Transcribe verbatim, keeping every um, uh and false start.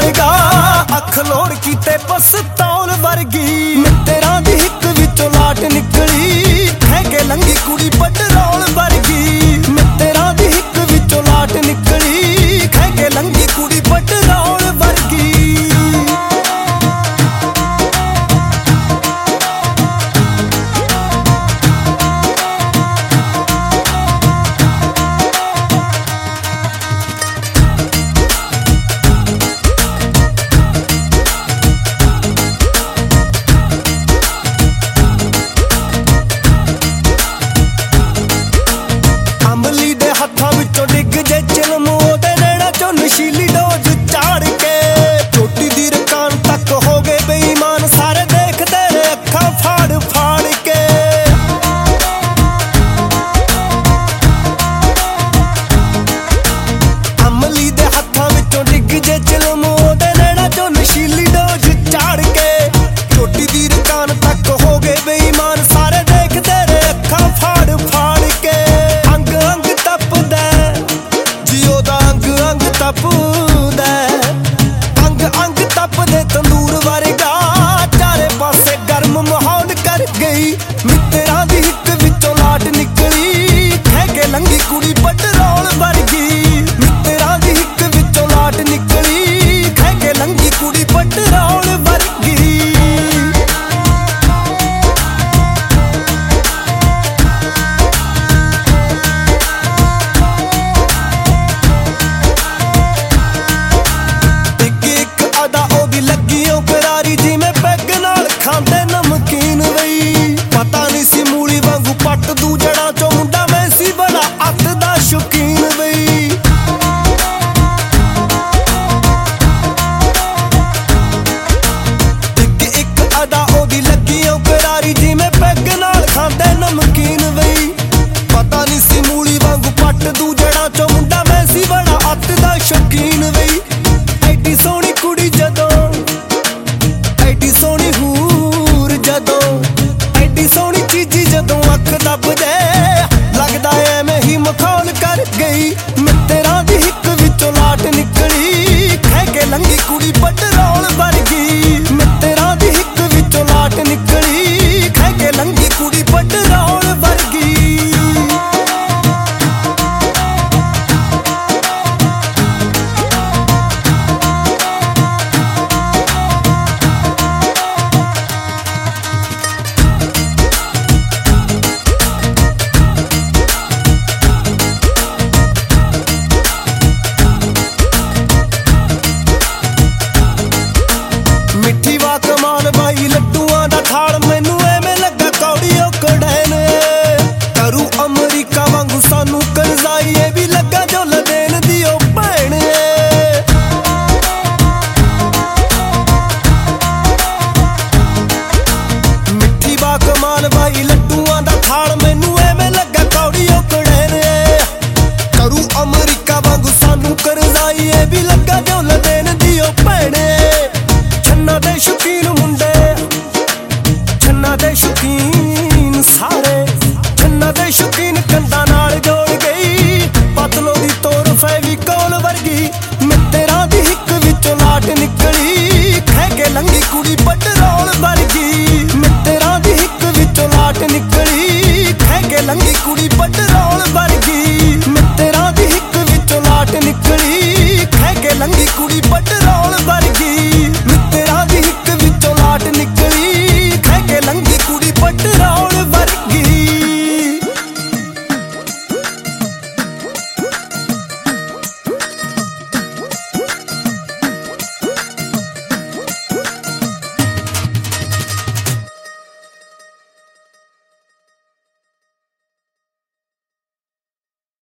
ਵਰਗਾ ਅੱਖ ਲੋੜ ਕੀਤੇ ਪਸਤੌਲ ਵਰਗੀ ਮਿੱਤਰਾਂ ਦੀ ਹਿੱਕ ਵਿੱਚੋਂ ਲਾਟ ਨਿਕਲੀ ਹੈ ਕੇ ਲੰਗੀ ਕੁੜੀ ਪੈਟਰੋਲ ਵਰਗੀ ਮਿੱਤਰਾਂ ਦੀ ਹਿੱਕ ਵਿੱਚੋਂ ਲਾਟ ਨਿਕਲੀ ਹੈ ਕੇ ਲੰਗੀ ਕੁੜੀ ਪੈਟਰੋਲ ਵਰਗੀ ਹੱਥਾਂ ਵਿੱਚੋਂ ਡਿੱਗ ਜੇ ਚਿਲਮ ਉਹਦੇ ਨੈਣਾ ਚੋਂ ਨਸ਼ੀਲੀ ਡੋਜ਼ ਚਾੜ ਕੇ ਚੋਟੀ ਦੀ ਰਕਾਨ ਤੱਕ ਹੋ ਗਏ ਬੇਈਮਾਨ ਸਾਰੇ ਦੇਖਦੇ ਨੇ ਅੱਖਾਂ ਫਾੜ ਫਾੜ ਕੇ ਅਮਲੀ ਦੇ ਹੱਥਾਂ ਵਿੱਚੋਂ ਡਿੱਗ ਜੇ ਚਿਲਮ ਉਹਦੇ ਨੈਣਾ ਚੋਂ ਨਸ਼ੀਲੀ ਡੋਜ਼ ਚਾੜ ਕੇ ਚੋਟੀ ਦੀ ਰਕਾਨ ਤੱਕ ਹੋ ਗਏ ਬੇਈਮਾਨ ਸਾਰੇ ਦੇਖਦੇ ਨੇ ਅੱਖਾਂ ਫਾੜ ਫਾੜ ਕੇ ਅੰਗ ਅੰਗ ਤਪਦਾ ਅੰਗ ਅੰਗ ਤਪਦੇ ਤੰਦੂਰ ਵਰਗਾ ਚਾਰੇ ਪਾਸੇ ਗਰਮ ਮਾਹੌਲ ਕਰ ਗਈ ਮਿੱਤਰਾਂ ਦੀ ਹਿੱਕ ਵਿੱਚੋਂ ਲਾਟ ਨਿਕਲੀ ਹੈ ਕੇ ਲੰਗੀ ਕੁੜੀ ਪੈਟਰੋਲ ਵਰਗੀ ਮਿੱਤਰਾਂ ਦੀ ਹਿੱਕ ਵਿੱਚੋਂ ਲਾਟ ਨਿਕਲੀ ਹੈ ਕੇ ਲੰਗੀ ਕੁੜੀ ਪੈਟਰੋਲ ਵਰਗੀ ਜਿਵੇਂ ਪੈਗ ਨਾਲ ਖਾਂਦੇ ਨਮਕੀਨ ਵਈ ਪਤਾ ਨਹੀਂ ਸੀ ਮੂਲੀ ਵਾਂਗੂ ਪੱਟ ਦੂ ਜੜਾਂ ਚੋਂ ਮੁੰਡਾ ਮੈਂ ਸੀ ਬੜਾ ਅੱਤ ਦਾ ਸ਼ੌਕੀਨ ਵਈ ਇੱਕ ਇੱਕ ਅਦਾ ਉਹਦੀ ਲੱਗੀ ਓ ਕਰਾਰੀ ਜਿਵੇਂ ਪੈਗ ਨਾਲ ਖਾਂਦੇ ਨਮਕੀਨ ਵਈ ਪਤਾ ਨਹੀਂ ਸੀ ਮੂਲੀ ਵਾਂਗੂ ਪੱਟ ਦੂ ਜੜਾਂ ਚੋਂ ਮੁੰਡਾ ਮੈਂ ਸੀ ਬੜਾ ਅੱਤ ਦਾ ਸ਼ੌਕੀਨ ਵਈ ਐਡੀ ਸੋਹਣੀ ਕੁੜੀ ਜਦੋਂ ਐਡੀ ਸੋਹਣੀ ਹੂਰ ਜਦੋਂ ਐਡੀ ਸੋਹਣੀ ਚੀਜ਼ੀ ਜਦੋਂ ਅੱਖ ਦੱਬਦੇ ਲੱਗਦਾ ਐਵੇਂ ਹੀ ਮਖੌਲ ਕਰ ਗਈ ਮਿੱਤਰਾਂ ਦੀ ਹਿੱਕ ਵਿੱਚੋਂ ਲਾਟ ਨਿਕਲੀ ਹੈ ਕੇ ਲੰਗੀ ਕੁੜੀ ਪੈਟਰੋਲ ਵਰਗੀ ਮਿੱਤਰਾਂ ਦੀ ਹਿੱਕ ਵਿੱਚੋਂ ਲਾਟ ਨਿਕਲੀ ਹੈ ਕੇ ਲੰਗੀ ਕੁੜੀ ਪੈਟਰੋਲ ਵਰਗੀ ਮਿੱਠੀ ਵਾ ਕਮਾਲ ਬਾਈ ਲੱਡੂਆਂ ਦਾ ਥਾਲ ਮੈਨੂੰ ਐਵੇਂ ਲੱਗਾ ਕੌੜੀਓ ਕੜੈਨ ਕਰੂ ਅਮਰੀਕਾ ਵਾਂਗੂ ਸਾਨੂੰ ਕਰਜ਼ਾਈ ਇਹ ਵੀ ਲੱਗਾ ਜੋ ਲਦੇ